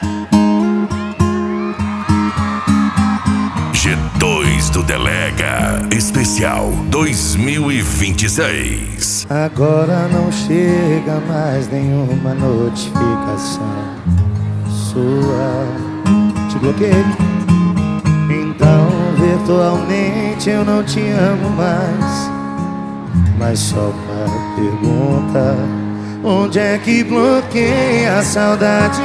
G2 do Delega Especial 2026. Agora não chega mais nenhuma notificação sua. Te bloqueei. Então virtualmente eu não te amo mais. Mas só uma pergunta: onde é que bloqueia a saudade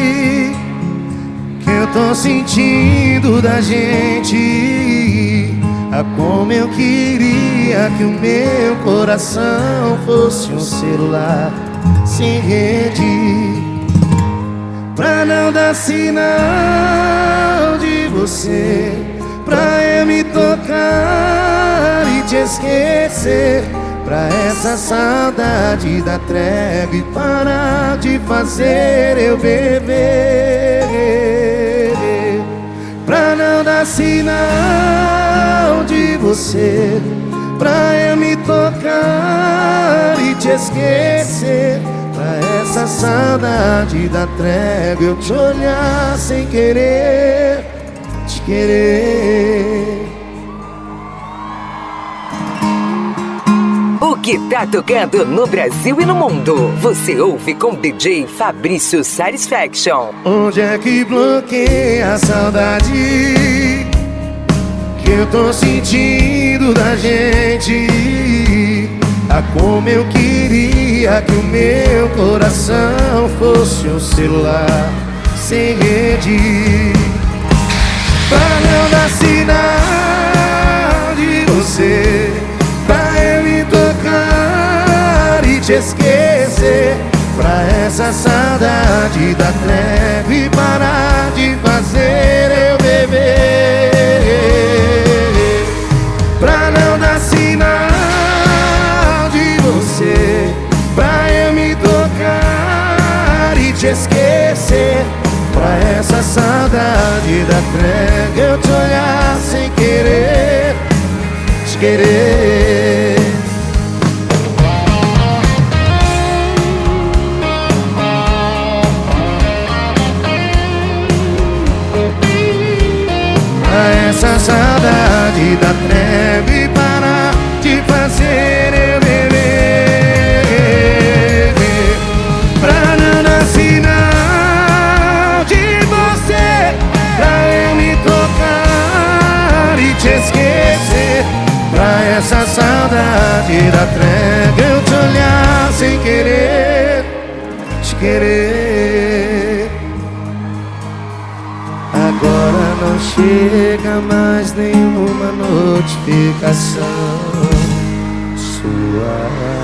que eu tô sentindo da gente? Ah, como eu queria que o meu coração fosse um celular sem rede, pra não dar sinal de você, pra eu me tocar e te esquecer, pra essa saudade da trégua e parar de fazer eu beber, pra não dar sinal de você, pra eu me tocar e te esquecer, pra essa saudade da trégua eu te olhar sem querer, te querer. O que tá tocando no Brasil e no mundo, você ouve com DJ Fabrício Satisfaction. Onde é que bloqueia a saudade que eu tô sentindo da gente? Ah, como eu queria que o meu coração fosse um celular sem rede, pra não dar sinal de você, pra eu me tocar e te esquecer, pra essa saudade da trégua e parar de fazer eu beber, pra não dar sinal de você, pra eu me tocar e te esquecer, pra essa saudade da trégua eu te olhar sem querer, te querer. Pra essa saudade da trégua e parar de fazer eu beber, pra não dar sinal de você, pra eu me tocar e te esquecer, pra essa saudade da trégua eu te olhar sem querer, te querer. Agora não chega mais nenhuma notificação sua.